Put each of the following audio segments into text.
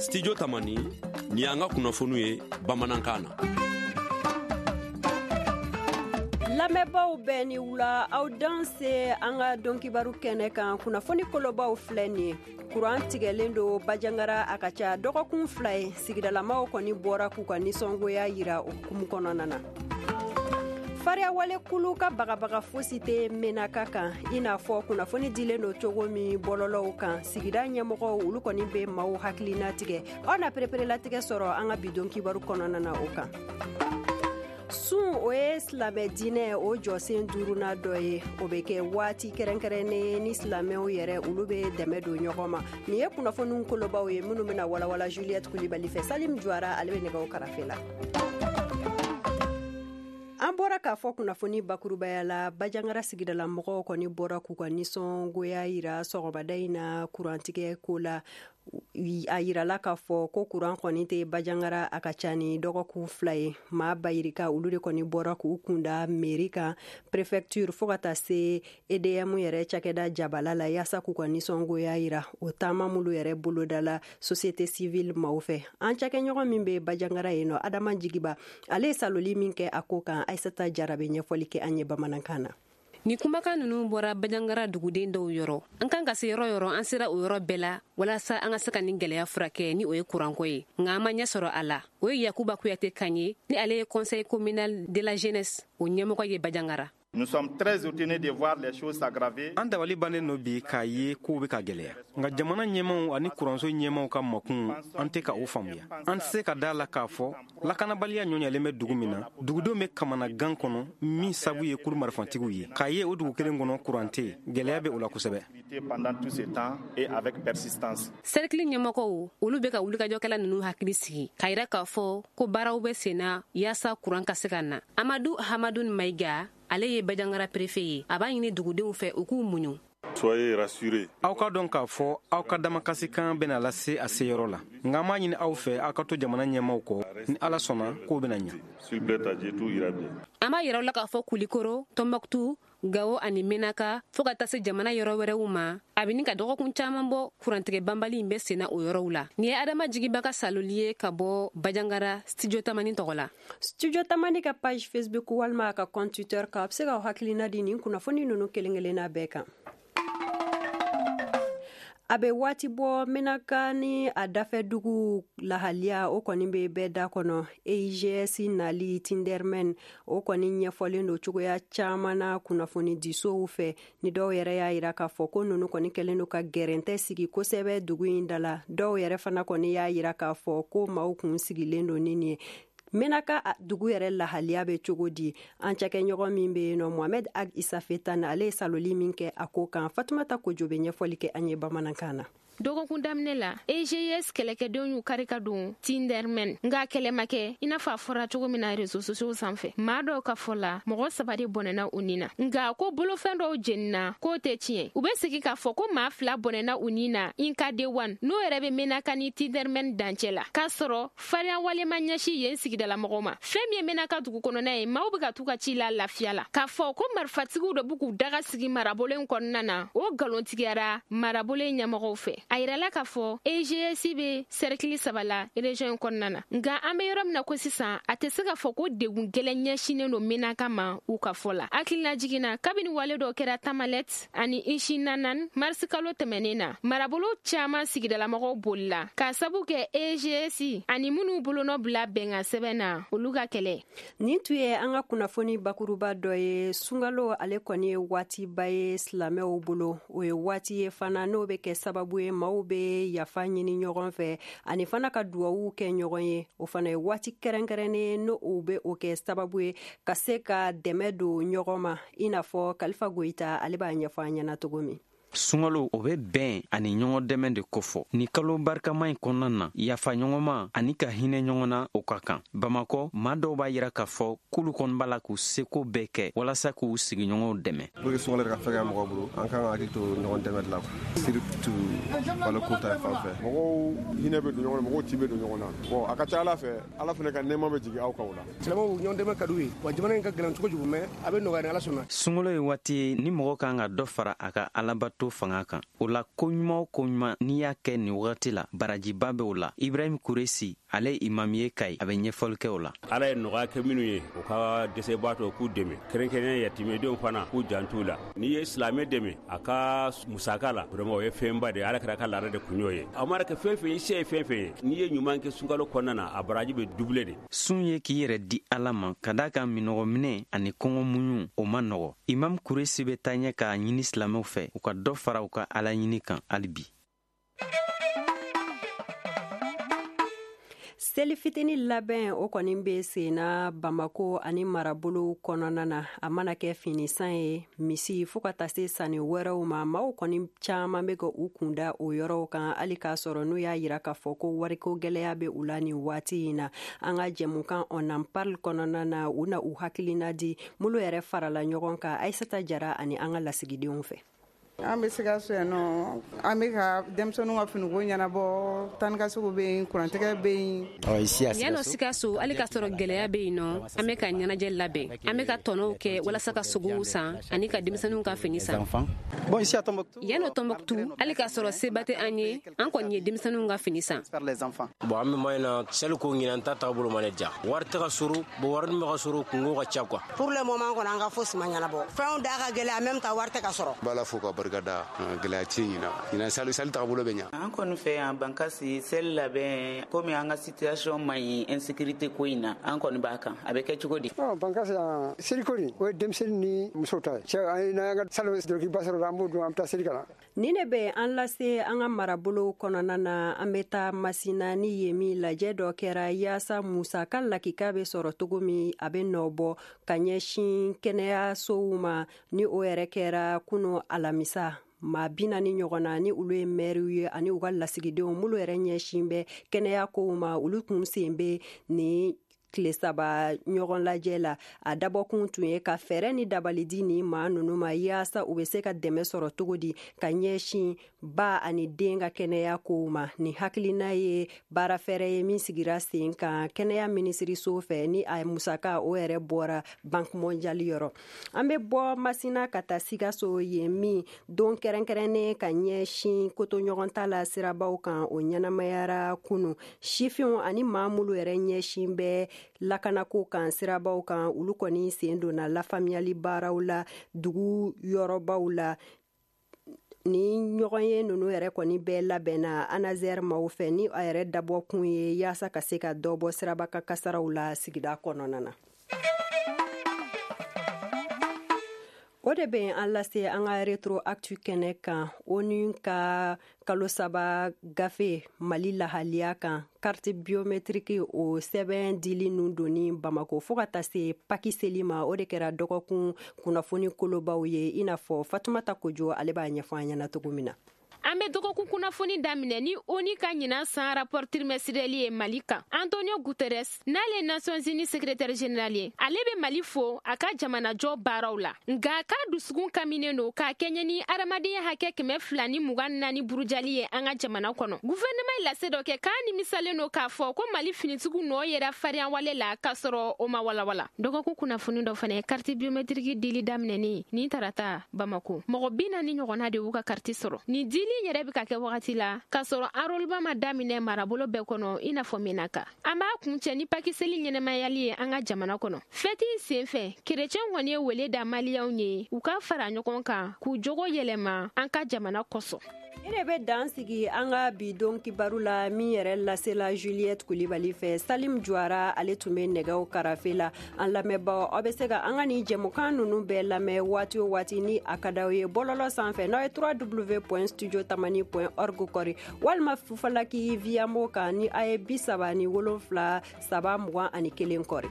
studio tamani ni an ka kunnafoniw ye bamanankan na. Lamɛnbaaw bɛɛ ni wula aw danse an ka dɔnkibaru kɛnɛ kan kunnafoni kolobaw filɛ nin ye kuran tigɛlen do Bajangara a ka ca dɔgɔkun 2 ye sigidalamaw kɔni bɔra k'u ka nisɔngoya yira o hukumu kɔnɔna na. Fariawale kulu ka bagabaga fosi tɛ Menaka kan i n'a fɔ kunnafoni dilen do cogo min bɔlɔlɔw kan sigida ɲɛmɔgɔw olu kɔni bɛ maaw hakilina tigɛ aw na pereperelatigɛ sɔrɔ an ka bi dɔnkibaru kɔnɔna na o kan. Sun o ye silamɛ diinɛ o jɔsen 5nan dɔ ye o bɛ kɛ waati kɛrɛnkɛrɛnnen ni silamɛw yɛrɛ olu bɛ dɛmɛ don ɲɔgɔn ma nin ye kunnafoni kolobaw ye minnu bɛna walawala Juliette Kulibali fɛ Salim Juara ale bɛ nɛgɛw karafe la. An bɔra k'a fɔ kunnafoni bakurubaya la Bajangara sigidala mɔgɔw kɔni bɔra k'u ka nisɔngoya yira sɔgɔmada in na kurantigɛ ko la a yirala k'a fɔ ko kuran kɔni tɛ Bajangara a ka ca ni dɔgɔkun 2 ye maa bayirika olu de kɔni bɔra k'u kunda mairie kan préfecture fo ka taa se EDM yɛrɛ cakɛda Jabala la yaasa k'u ka nisɔngoya yira o taama mulu yɛrɛ bolodala société civile maaw fɛ an cakɛɲɔgɔn min bɛ Bajangara yen nɔ Adama Jigiba ale ye saloli min kɛ a ko kan Aissata Jarabe ɲɛfɔli kɛ an ye bamanankan na. Ni kumakan ninnu bɔra Bajangara duguden dɔw yɔrɔ an kan ka se yɔrɔ yɔrɔ an sera o yɔrɔ bɛɛ la walasa an ka se ka nin gɛlɛya furakɛ ni o ye kuranko ye nka an ma ɲɛ sɔrɔ a la o ye Yakuba Kuyate kan ye ni ale ye conseil communal de la jeunesse o ɲɛmɔgɔ ye Bajangara. Nous sommes très étonnés de voir les choses s'aggraver. An dabali bannen no bi k'a ye kow bɛ ka gɛlɛya nka jamana ɲɛmaw ani kuranso ɲɛmaw ka makun an tɛ ka o faamuya an tɛ se ka da la k'a fɔ lakanabaliya ɲɔɲɛlen bɛ dugu min na dugudenw bɛ kamana gan kɔnɔ min sabu ye kulu marifantigiw ye k'a ye o dugu kelen kɔnɔ kuran tɛ gɛlɛya bɛ o la kosɛbɛ. Pendant tout ce temps et avec persistance. Cercle ɲɛmɔgɔw olu bɛ ka wulikajɔkɛla ninnu hakili sigi k'a yira k'a fɔ ko baaraw bɛ sen na yaasa kuran ka se ka na. Amadu Hamadu Mayiga ale ye Bajangara préfet ye a b'a ɲini dugudenw fɛ u k'u muɲu. Soyez rassurés. Aw ka dɔn k'a fɔ aw ka damakasikan bɛna lase a seyɔrɔ la nka an b'a ɲini aw fɛ aw ka to jamana ɲɛmaw kɔ ni Ala sɔnna k'o bɛna ɲɛ. S'il plaît à Dieu, tout ira bien. An b'a yira u la k'a fɔ Kulikoro, Tombouctou, Gao ani Menaka fo ka taa se jamana yɔrɔ wɛrɛw ma a bɛ ni ka dɔgɔkun caman bɔ kurantigɛ banbali in bɛ sen na o yɔrɔw la ni ye Adama Jigiba ka saloli ye ka bɔ Bajangara studio tamani tɔgɔ la. Studio tamani ka page Facebook walima a ka compte Twitter ka a bɛ se ka hakilina di nin kunnafoni ninnu kelen-kelenna bɛɛ kan. A bɛ waati bɔ Menaka ni a dafɛ dugu lahaliya o kɔni bɛ bɛɛ da kɔnɔ EIGS nali Tindermen o kɔni ɲɛfɔlen do cogoya caman na kunnafoni disow fɛ ni dɔw yɛrɛ y'a yira k'a fɔ ko ninnu kɔni kɛlen do ka gɛrɛntɛ sigi kosɛbɛ dugu in da la dɔw yɛrɛ fana kɔni y'a yira k'a fɔ ko maaw kun sigilen do ni nin ye. Menaka dugu yɛrɛ lahaliya bɛ cogo di an cakɛɲɔgɔn min bɛ yen nɔ Mohamed Ag Isafetan ale ye saloli min kɛ a ko kan Fatumata Kojo bɛ ɲɛfɔli kɛ an ye bamanankan na. Dɔgɔkun daminɛ la EGS kɛlɛkɛdenw y'u kari ka don Tindermen nka kɛlɛ ma kɛ i n'a fɔ a fɔra cogo min na réseaux sociaux sanfɛ maa dɔw ka fɔ la mɔgɔ 3 de bɔnɛna u nin na nka ko bolofɛn dɔw jenina k'o tɛ tiɲɛ u bɛ segi k'a fɔ ko maa 2 bɔnɛna u nin na Inka Dewan n'o yɛrɛ bɛ Menaka ni Tindermen dancɛ la k'a sɔrɔ fariya walema ɲɛsi yen sigidala mɔgɔw ma fɛn min ye Menaka dugu kɔnɔna ye maaw bɛ ka t'u ka ci la lafiya la k'a fɔ ko marifatigiw dɔ b'u k'u daga sigi marabolo in kɔnɔna na o galontigiyara marabolo in ɲɛmɔgɔw fɛ a yirala k'a fɔ EGS bɛ cercle 3 la région in kɔnɔna na nka an bɛ yɔrɔ min na ko sisan a tɛ se k'a fɔ ko degun gɛlɛn ɲɛsinen do Menaka ma u ka fɔ la hakilina jiginna kabini wale dɔ kɛra Tamalet ani Ishinanan marisi kalo tɛmɛnen na marabolo caman sigidalamɔgɔw bolila k'a sabu kɛ EGS ani minnu bolonɔ bila bɛnkan sɛbɛn na olu ka kɛlɛ. Nin tun ye an ka kunnafoni bakuruba dɔ ye sunkalo ale kɔni ye waatiba ye silamɛw bolo o ye waati ye fana n'o bɛ kɛ sababu ye maaw bɛ yafa ɲini ɲɔgɔn fɛ ani fana ka duwawu kɛ ɲɔgɔn ye o fana ye waati kɛrɛnkɛrɛnnen n'o bɛ o kɛ sababu ye ka se ka dɛmɛ don ɲɔgɔn ma i n'a fɔ Kalifa Goyita ale b'a ɲɛfɔ an ɲɛna cogo min. Sunkalo o bɛ bɛn ani ɲɔgɔn dɛmɛ de kofɔ ni kalo barikama in kɔnɔna na yafa ɲɔgɔnma ani ka hinɛ ɲɔgɔn na o ka kan Bamakɔ maa dɔw b'a yira k'a fɔ k'olu kɔni b'a la k'u seko bɛɛ kɛ walasa k'u sigiɲɔgɔnw dɛmɛ. Pour que sunkalo ka fɛgɛ mɔgɔw bolo an kan ka hakili to ɲɔgɔn dɛmɛ de la surtout baloko ta fan fɛ mɔgɔw hinɛ bɛ don ɲɔgɔn na mɔgɔw tin bɛ don ɲɔgɔn na bon a ka ca Ala fɛ Ala fana ka nɛɛma bɛ jigin aw kan o la. silamɛw ɲɔgɔn dɛmɛ ka d'u ye wa jamana in ka gɛlɛn cogo jugu mais a bɛ nɔgɔya ni Ala sɔnna. Sunkalo ye waati ye ni mɔgɔ kan ka dɔ fara a ka Alabato to fanga kan. O la koɲuman o koɲuman n'i y'a kɛ nin wagati la barajiba bɛ o la. Ibrahim Kuresi ale imam ye Kayi a bɛ ɲɛfɔli kɛ o la. Ala ye nɔgɔya kɛ minnu ye o ka dɛsɛbaatɔ k'u dɛmɛ kɛrɛnkɛrɛnnen yatimɛdenw fana k'u jantu la. N'i ye silamɛ dɛmɛ a ka musaka la vraiment o ye fɛnba de ye. Ala kɛra ka laada de kun y'o ye. A mana kɛ fɛn fɛn ye se ye fɛn fɛn ye n'i ye ɲuman kɛ sunkalo kɔnɔna na a baraji bɛ doublé de. Sun ye k'i yɛrɛ di Ala ma ka d'a kan minɔgɔminɛ ani kɔngɔmuɲu o ma nɔgɔ. Imam Kuresi bɛ taa ɲɛ k'a ɲini silamɛw fɛ u ka dɔ fara u ka Ala ɲini kan hali bi. Seli fitini labɛn o kɔni bɛ senna Bamako ani marabolo kɔnɔna na. A mana kɛ finisan ye, misi fo ka taa se sanni wɛrɛw ma. Maaw kɔni caman bɛ ka u kunda o yɔrɔw kan hali k'a sɔrɔ n'u y'a yira k'a fɔ ko wariko gɛlɛya bɛ u la nin waati in na. An ka jɛmukan On en parle kɔnɔna na u na u hakilina di mulu yɛrɛ farala ɲɔgɔn kan Aissata Jara ani an ka lasigidenw fɛ. An bɛ se ka so yan nɔ an bɛ ka denmisɛnninw ka finiko ɲɛnabɔ tan ka sugu bɛ yen kurantigɛ bɛ yen. Yan'o Sikaso hali k'a sɔrɔ gɛlɛya bɛ yen nɔ an bɛ ka ɲɛnajɛ labɛn an bɛ ka tɔnɔw kɛ walasa ka sogow san ani ka denmisɛnninw ka fini san. Yan'o Tɔnbɔkutu hali k'a sɔrɔ seba tɛ an ye an kɔni ye denmisɛnninw ka fini san. Bon an bɛ ma na seli ko ɲinan ta taabolo ma ne ja wari tɛ ka sɔrɔ bon wari min bɛ ka sɔrɔ kungo ka ca quoi. Pour le moment kɔni an ka fosi ma ɲɛnabɔ fɛnw da ka gɛlɛya même ka wari tɛ ka sɔrɔ. Bala fo ka barikada gɛlɛya ci ɲina sali taabolo bɛ ɲa. An kɔni fɛ yan bankasi seli labɛn komi an ka situation ma ɲi insécurité ko in na an kɔni b'a kan a bɛ kɛ cogo di. Bankasi seli ko nin o ye denmisɛnnin ni musow ta ye cɛ n'an ka sali dɔrɔkiba sɔrɔ an b'o dun an bɛ taa seli ka na. Ni ne bɛ an lase an ka marabolo kɔnɔna na an bɛ taa Masina ni ye min lajɛ dɔ kɛra yaasa musaka lakika bɛ sɔrɔ cogo min a bɛ nɔ bɔ ka ɲɛsin kɛnɛyasow ma ni o yɛrɛ kɛra kunu alamisa. Maa 40 ɲɔgɔn na ni olu ye maire ye ani u ka lasigidenw mulu yɛrɛ ɲɛsin bɛ kɛnɛya kow ma olu tun sen bɛ ni tile 3 ɲɔgɔn lajɛ la a dabɔkun tun ye ka fɛɛrɛ ni dabali di ni maa nunu ma yaasa u bɛ se ka dɛmɛ sɔrɔ cogo di ka ɲɛsin ba ani den ka kɛnɛya kow ma ni hakilina ye baara fɛɛrɛ ye min sigira sen kan kɛnɛya minisiriso fɛ ni a musaka o yɛrɛ bɔra Banque mondiale yɔrɔ. An bɛ bɔ Masina ka taa Sikaso ye min don kɛrɛnkɛrɛnnen ka ɲɛsin kotoɲɔgɔn ta la sirabaw kan o ɲɛnamayara kunu sifinw ani maa mulu yɛrɛ ɲɛsin bɛ lakanako kan sirabaw kan olu kɔni sen donna lafaamuyali baaraw la dugu yɔrɔbaw la ni ɲɔgɔn ye nunu yɛrɛ kɔni bɛɛ labɛnna Anazer maaw fɛ ni a yɛrɛ dabɔ kun ye yaasa ka se ka dɔ bɔ siraba ka kasaraw la sigida kɔnɔna na. O de bɛ an lase an ka retroactu kɛnɛ kan ONU ka kalo 3 gafe Mali lahaliya kan carte biométrique o sɛbɛn dili nun doni Bamako fo ka taa se Paki seli ma o de kɛra dɔgɔkun kunnafoni kolobaw ye i n'a fɔ Fatumata Kojo ale b'a ɲɛfɔ an ɲɛna cogo min na. An bɛ dɔgɔkun kunnafoni daminɛ ni ONU ka ɲinan san rapport trimestriel ye Mali kan. Antonio Guterres n'ale Nations Unies secrétaire général ye ale bɛ Mali fo a ka jamanajɔ baaraw la nka k'a dusukun kaminen don k'a kɛɲɛ ni adamadenya hakɛ 224 burujali ye an ka jamana kɔnɔ. Gouvernement lase dɔ kɛ k'a nimisalen don k'a fɔ ko Mali finitigiw nɔ yɛrɛ farinya wale la k'a sɔrɔ o ma walawala. Dɔgɔkun kunnafoni dɔ fana carte biométrique dili daminɛni ni tarata Bamako mɔgɔ 40 ɲɔgɔnna de y'u ka carte sɔrɔ. Ni dili yɛrɛ bɛ ka kɛ wagati la k'a sɔrɔ enrôlement ma daminɛ marabolo bɛɛ kɔnɔ i n'a fɔ Menaka. An b'a kuncɛ ni Paki seli ɲɛnɛmayali ye an ka jamana kɔnɔ. Fɛti senfɛ kerecɛn kɔni ye wele da maliyɛnw ye u ka fara ɲɔgɔn kan k'u jogo yɛlɛma an ka jamana kɔsɔ. E de bɛ dan sigi an ka bi don kibaru la min yɛrɛ lasela Juliette Kulibali fɛ Salim Juara ale tun bɛ nɛgɛw karafe la an lamɛnbagaw aw bɛ se ka an ka ni jɛmukan ninnu bɛɛ lamɛn waati o waati ni a ka d'aw ye bɔlɔlɔ sanfɛ n'aw ye www.studiotamani.org kɔri walima fufalaki via mo kan ni a ye 37 321 kɔri.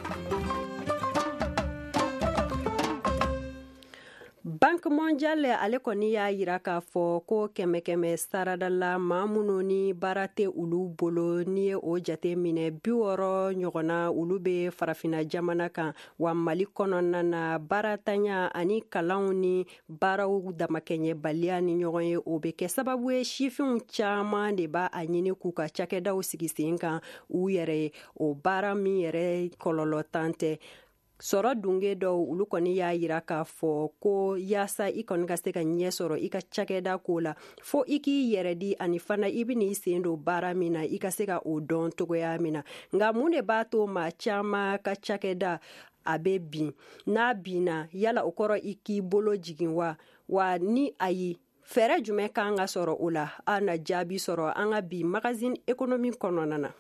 Banque mondiale ale kɔni y'a yira k'a fɔ ko kɛmɛ saradala maa minnu ni baara tɛ olu bolo ni ye o jate minɛ 60 ɲɔgɔnna olu bɛ farafina jamana kan wa Mali kɔnɔna na baaratanya ani kalanw ni baaraw damakɛɲɛbaliya ni ɲɔgɔn ye o bɛ kɛ sababu ye sifinw caman de b'a ɲini k'u ka cakɛdaw sigi sen kan u yɛrɛ ye o baara min yɛrɛ kɔlɔlɔ tan tɛ. sɔrɔ dunge dɔw olu kɔni y'a yira k'a fɔ ko yaasa i kɔni ka se ka ɲɛ sɔrɔ i ka cakɛda ko la fo i k'i yɛrɛ di ani fana i bɛn'i sen don baara min na i ka se ka o dɔn togoya min na nka mun de b'a to maa caaman ka cakɛda a bɛ bin n'a binna yala o kɔrɔ i k'i bolo jigin wa ni ayi fɛɛrɛ jumɛn kan ka sɔrɔ o la an na jaabi sɔrɔ an ka bi magazine économique kɔnɔna na.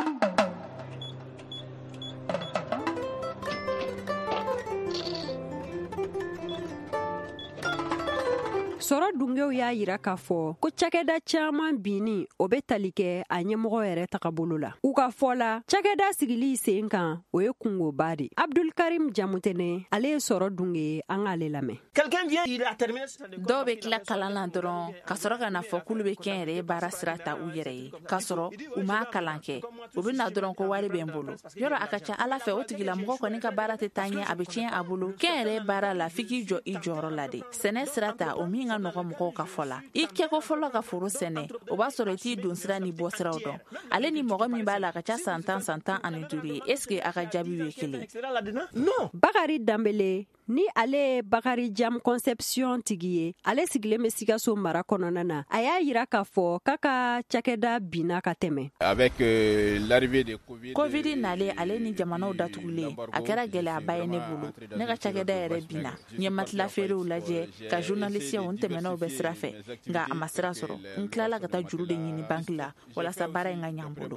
sɔrɔ dungew y'a yira k'a fɔ ko cakɛda caaman binni o be tali kɛ a ɲɛmɔgɔ yɛrɛ tagabolo la u ka fɔ la cakɛda sigili sen kan o ye kungoba de abdulkarim jamutene ale ye sɔrɔ dunge ye an k'ale lamɛn dɔw be tila kalan na dɔrɔn ka sɔrɔ ka na fɔ k'olu be kɛn yɛrɛ ye baara sira ta u yɛrɛ ye k'a sɔrɔ u m'a kalan kɛ u be na dɔrɔn ko wari bɛ n bolo yɔrɔ a ka ca ala fɛ o tigilamɔgɔ kɔni ka baara tɛ taa ɲɛ a be tiɲɛ a bolo kɛn yɛrɛ baara la f'i k'i jɔ i jɔyɔrɔ la de sɛnɛ sira ta o min ka nɔgɔ mɔgɔw ka fɔ la i kɛko fɔlɔ ka foro sɛnɛ o b'a sɔrɔ i t'i don sira ni bɔ siraw dɔn ale ni mɔgɔ min b'a la a ka ca san 10 ani 5 ye est ce que a ka jaabiw ye kelen bakari danbele ni ale ye bakari jam conception tigi ye ale sigilen bɛ Sikaso mara kɔnɔna na a y'a yira k'a fɔ k'a ka cakɛda binna ka tɛmɛ avec l'arrivée de covid nale ale ni jamanaw datugulen a kɛra gɛlɛyaba ye ne bolo ne ka cakɛda yɛrɛ binna ɲɛmatila feerew lajɛ ka journalisiyaw n tɛmɛnaw bɛ sira fɛ nka a ma sira sɔrɔ n tilala ka taa juru de ɲini banki la walasa baara in ka ɲan bolo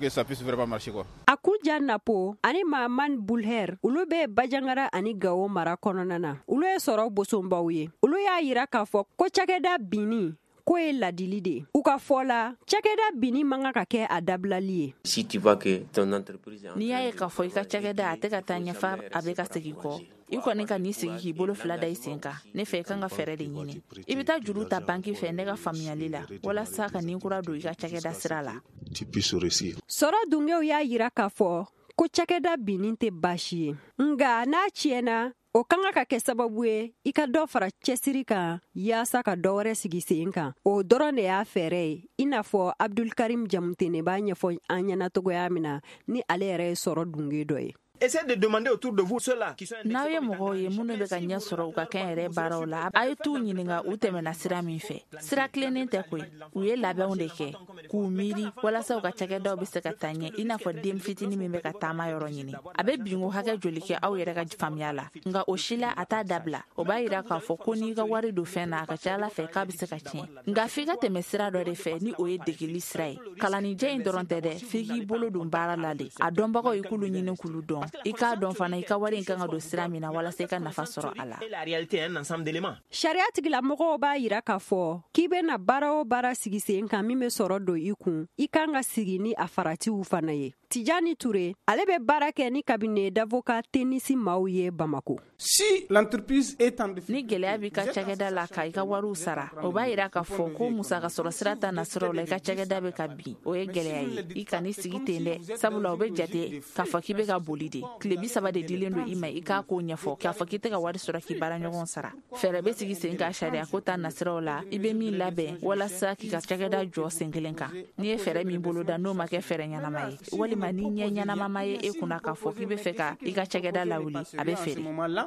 a kuja napo ani maman bulher olu bɛ bajangara ani gawo mara kɔnɔna na olu ye sɔrɔ bosonbaw ye olu y'a yira k'a fɔ ko cakɛda binni ko ye ladili de u ka fɔ la cakɛda binni man ka kɛ a dabilali ye n'i y'a ye k'a fɔ i ka cakɛda a tɛ ka taa ɲɛfa a bɛ ka segin kɔ i kɔni ka n'i sigi k'i bolo fila da i sen kan ne fɛ i kan ka fɛɛrɛ de ɲini i bɛ taa juru ta banki fɛ ne ka faamuyali la walasa ka nin kura don i ka cakɛda sira la sɔrɔ dungew y'a yira k'a fɔ ko cakɛda binni tɛ baasi ye nga n'a tiɲɛna o kan ka kɛ sababu ye i ka dɔ fara cɛsiri kan yaasa ka dɔ wɛrɛ sigi sen kan o dɔrɔn de y'a fɛɛrɛ ye i n'a fɔ abdulkarim jamutene b'a ɲɛfɔ an ɲɛna togoya min na ni ale yɛrɛ ye sɔrɔ dunge dɔ ye Essayez de demander autour de vous ceux-là qui sont n'aw ye mɔgɔw ye minnu bɛ ka ɲɛ sɔrɔ u ka kɛn yɛrɛ baaraw la a ye t'u ɲininka u tɛmɛna sira min fɛ sira tilennen tɛ koyi u ye labɛnw de kɛ k'u miiri walasa u ka cakɛdaw bɛ se ka taa ɲɛ i n'a fɔ den fitini min bɛ ka taama yɔrɔ ɲini a bɛ binko hakɛ joli kɛ aw yɛrɛ ka faamuya la nka o si la a t'a dabila o b'a yira k'a fɔ ko n'i ka wari don fɛn na a ka ca ala fɛ k'a bɛ se ka tiɲɛ nka f'i ka tɛmɛ sira dɔ de fɛ ni o ye degeli sira ye kalannijɛ in dɔrɔn tɛ dɛ f'i k'i bolo don baara la de a dɔnbagaw i k'ulu ɲini k'ulu dɔn i k'a dɔn fana i ka wari in kan ka don sira min na walasa i ka nafa sɔrɔ a la sariya tigilamɔgɔw b'a yira k'a fɔ k'i bena baara o baara sigi sen kan min be sɔrɔ don i kun i kan ka sigi ni a faratiw fana ye Tijani Ture ale bɛ baara kɛ ni cabinet d'avocat tenisi maaw ye Bamako si l'entreprise est en ni gɛlɛya b'i ka cakɛda la ka i ka wariw sara o b'a yira k'a fɔ ko musaka sɔrɔ sira ta nasiraw la i ka cakɛda bɛ ka bin o ye gɛlɛya ye i kan'i sigi ten dɛ sabula o bɛ jate k'a fɔ k'i bɛ ka boli de tile 30 de dilen don i ma i k'a ko ɲɛfɔ k'a fɔ k'i tɛ ka wari sɔrɔ k'i baara ɲɔgɔn sara fɛɛrɛ bɛ sigi sen ka sariya ko ta nasiraw la i bɛ min labɛn walasa k'i ka cakɛda jɔ sen kelen kan n'i ye fɛɛrɛ min bolo da n'o ma kɛ fɛɛrɛ ɲɛnama ye walima ni ɲɛ ɲɛnamama ye e kunna k'a fɔ k'i bɛ fɛ ka i ka cakɛda lawuli a bɛ feere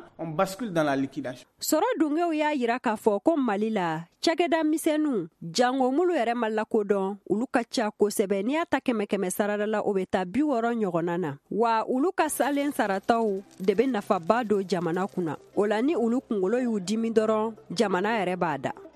sɔrɔ dungew y'a yira k'a fɔ ko Mali la cakɛda misɛnnu jango mulu yɛrɛ ma lakodɔn olu ka ca kosɛbɛ n'i y'a ta 100 sarada la o bɛ taa 60 ɲɔgɔnna na wa olu ka salen sarataw de bɛ nafaba don jamana kunna o la ni olu kunkolo y'u dimi dɔrɔn jamana yɛrɛ b'a da